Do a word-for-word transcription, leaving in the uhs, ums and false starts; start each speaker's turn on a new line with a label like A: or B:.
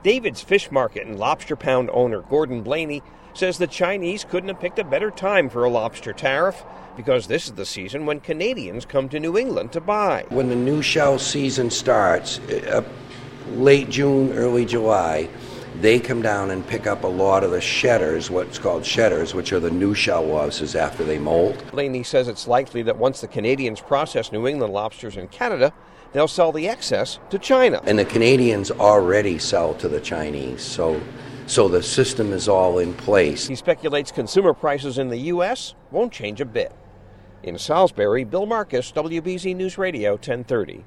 A: David's Fish Market and Lobster Pound owner Gordon Blaney says the Chinese couldn't have picked a better time for a lobster tariff because this is the season when Canadians come to New England to buy.
B: When the new shell season starts, uh, late June, early July, they come down and pick up a lot of the shedders, what's called shedders, which are the new shell lobsters after they molt.
A: Blaney says it's likely that once the Canadians process New England lobsters in Canada, they'll sell the excess to China.
B: And the Canadians already sell to the Chinese, so so the system is all in place.
A: He speculates consumer prices in the U S won't change a bit. In Salisbury, Bill Marcus, W B Z News Radio, ten thirty.